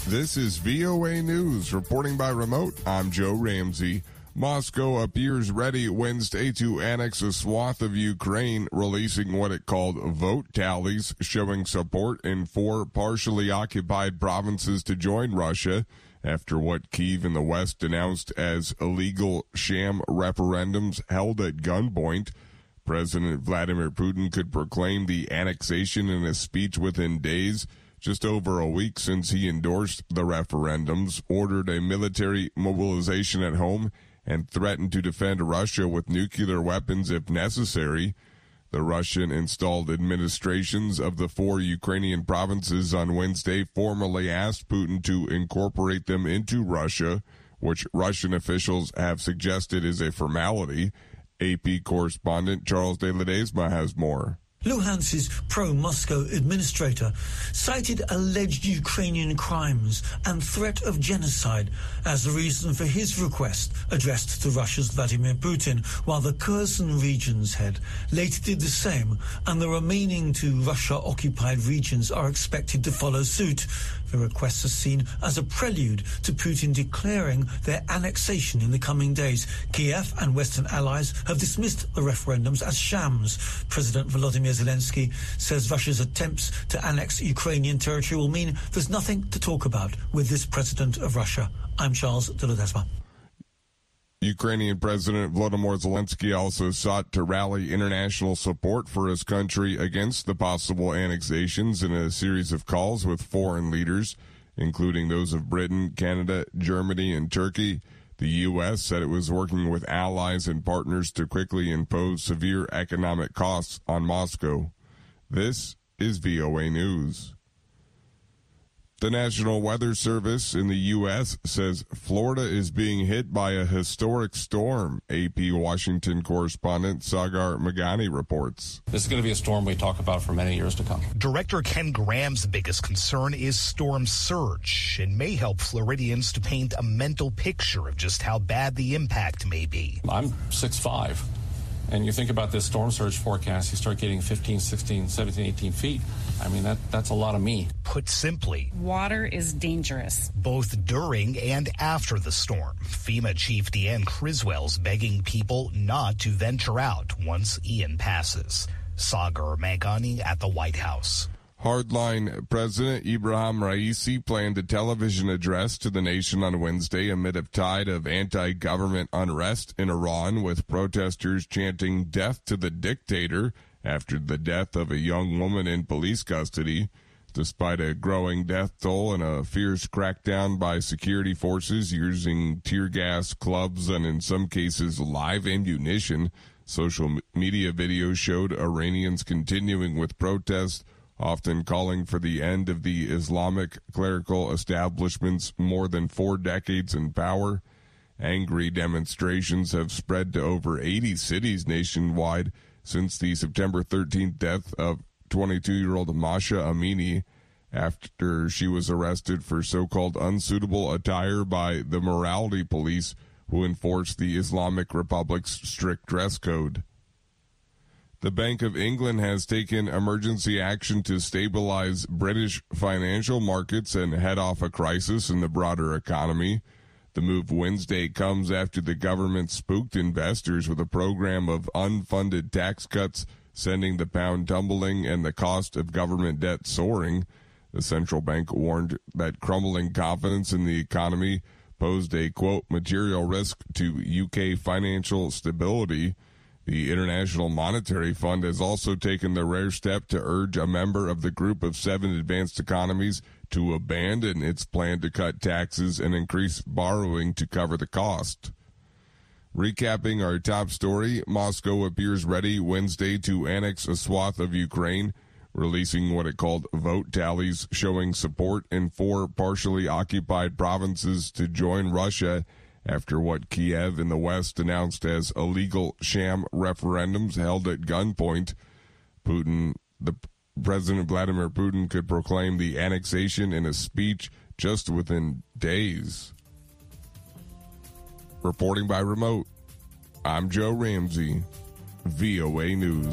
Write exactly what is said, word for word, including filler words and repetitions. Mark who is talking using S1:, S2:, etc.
S1: This is V O A News. Reporting by remote, I'm Joe Ramsey. Moscow appears ready Wednesday to annex a swath of Ukraine, releasing what it called vote tallies showing support in four partially occupied provinces to join Russia after what Kyiv and the West denounced as illegal sham referendums held at gunpoint. President Vladimir Putin could proclaim the annexation in a speech within days, just over a week since he endorsed the referendums, ordered a military mobilization at home, and threatened to defend Russia with nuclear weapons if necessary. The Russian-installed administrations of the four Ukrainian provinces on Wednesday formally asked Putin to incorporate them into Russia, which Russian officials have suggested is a formality. A P correspondent Charles de Ledesma has more.
S2: Luhansk's pro-Moscow administrator cited alleged Ukrainian crimes and threat of genocide as the reason for his request addressed to Russia's Vladimir Putin, while the Kherson region's head later did the same, and the remaining two Russia-occupied regions are expected to follow suit. The requests are seen as a prelude to Putin declaring their annexation in the coming days. Kiev and Western allies have dismissed the referendums as shams. President Volodymyr Zelensky says Russia's attempts to annex Ukrainian territory will mean there's nothing to talk about with this president of Russia. I'm Charles de Ledesma.
S1: Ukrainian President Volodymyr Zelensky also sought to rally international support for his country against the possible annexations in a series of calls with foreign leaders, including those of Britain, Canada, Germany, and Turkey. The U S said it was working with allies and partners to quickly impose severe economic costs on Moscow. This is V O A News. The National Weather Service in the U S says Florida is being hit by a historic storm. A P Washington correspondent Sagar Meghani reports.
S3: This is going to be a storm we talk about for many years to come.
S4: Director Ken Graham's biggest concern is storm surge. It may help Floridians to paint a mental picture of just how bad the impact may be.
S3: I'm six foot five. And you think about this storm surge forecast, you start getting fifteen, sixteen, seventeen, eighteen feet. I mean, that that's a lot of me.
S4: Put simply,
S5: water is dangerous.
S4: Both during and after the storm. FEMA Chief Deanne Criswell's begging people not to venture out once Ian passes. Sagar Meghani at the White House.
S1: Hardline President Ibrahim Raisi planned a television address to the nation on Wednesday amid a tide of anti-government unrest in Iran, with protesters chanting "Death to the dictator" after the death of a young woman in police custody. Despite a growing death toll and a fierce crackdown by security forces using tear gas, clubs, and in some cases live ammunition, social media videos showed Iranians continuing with protests, often calling for the end of the Islamic clerical establishment's more than four decades in power. Angry demonstrations have spread to over eighty cities nationwide since the September thirteenth death of twenty-two-year-old Masha Amini after she was arrested for so-called unsuitable attire by the morality police who enforce the Islamic Republic's strict dress code. The Bank of England has taken emergency action to stabilize British financial markets and head off a crisis in the broader economy. The move Wednesday comes after the government spooked investors with a program of unfunded tax cuts, sending the pound tumbling and the cost of government debt soaring. The central bank warned that crumbling confidence in the economy posed a, quote, material risk to U K financial stability. The International Monetary Fund has also taken the rare step to urge a member of the group of seven advanced economies to abandon its plan to cut taxes and increase borrowing to cover the cost. Recapping our top story, Moscow appears ready Wednesday to annex a swath of Ukraine, releasing what it called vote tallies showing support in four partially occupied provinces to join Russia after what Kiev and the West announced as illegal sham referendums held at gunpoint. Putin, the President Vladimir Putin could proclaim the annexation in a speech just within days. Reporting by remote, I'm Joe Ramsey, V O A News.